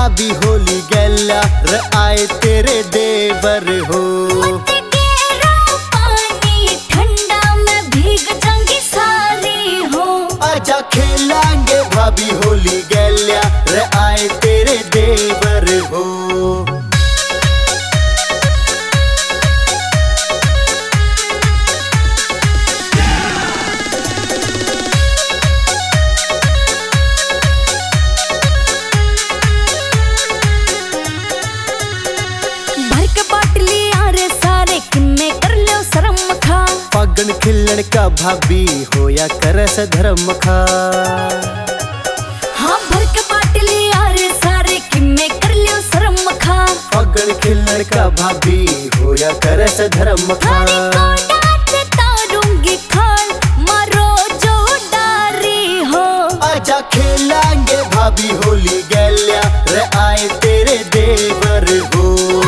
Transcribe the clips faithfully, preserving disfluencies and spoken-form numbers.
भाभी होली गैला रे आए तेरे देवर हो। पानी ठंडा में भीग जाऊंगी सारी हो। आजा खेलांगे भाभी होली गैला रे आए तेरे देवर हो। फागण खिलन का भाभी होया करस धर्म खा। हाँ भर के बाटली यारे सारे किम्मे कर लियो शर्म खा। फागण खिलन का भाभी होया करस धर्म खा। तारूंगी खाल मारो जो डारी हो। आजा खेलांगे भाभी होली गैला रे आए तेरे देवर हो।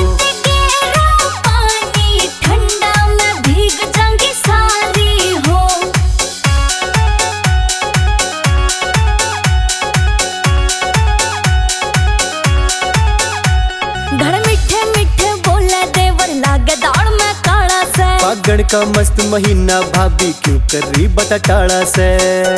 फागण का मस्त महीना भाभी क्यों कर रही बता टाड़ा से।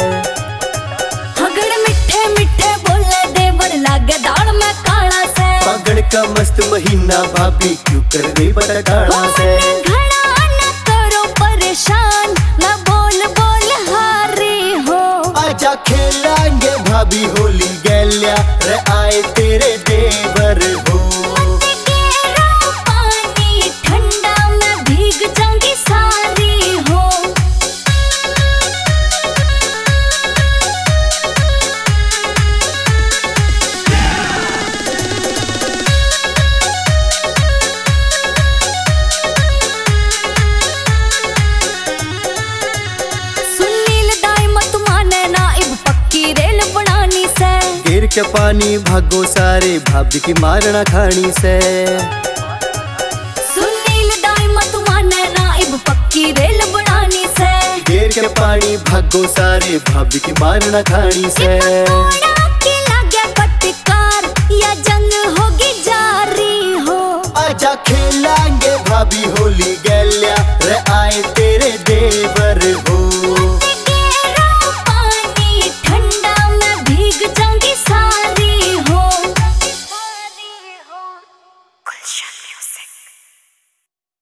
फागण मिठे मिठे बोले देवर लागे दाल में काला से। फागण का मस्त महीना भाभी क्यों कर रही बता टाड़ा से। घड़ा न करो परेशान मैं बोल बोल हारी हो। आजा खेलांगे भाभी होली गैला रे आए तेरे देवर हो। गिर के पानी भागो सारे भाभी की मारना खानी से। सुनील दाई मत माने ना इब पक्की रेल बनानी से। गिर के पानी भागो सारे भाभी की मारना खानी से। की लागे पटकार या जंग होगी जारी हो। आजा खेलांगे भाभी होली गैला रे आए